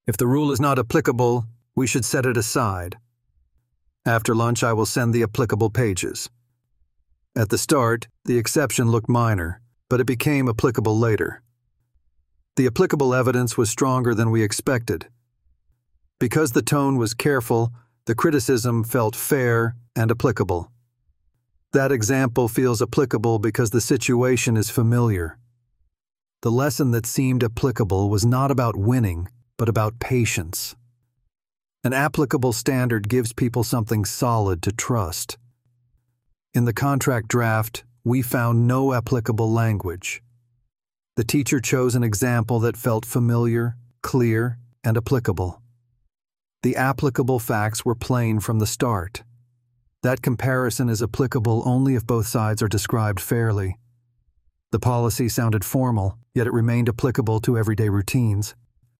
If the rule is not applicable, we should set it aside. After lunch, I will send the applicable pages. At the start, the exception looked minor, but it became applicable later. The applicable evidence was stronger than we expected. Because the tone was careful, the criticism felt fair and applicable. That example feels applicable because the situation is familiar. The lesson that seemed applicable was not about winning, but about patience. An applicable standard gives people something solid to trust. In the contract draft, we found no applicable language. The teacher chose an example that felt familiar, clear, and applicable. The applicable facts were plain from the start. That comparison is applicable only if both sides are described fairly. The policy sounded formal, yet it remained applicable to everyday routines.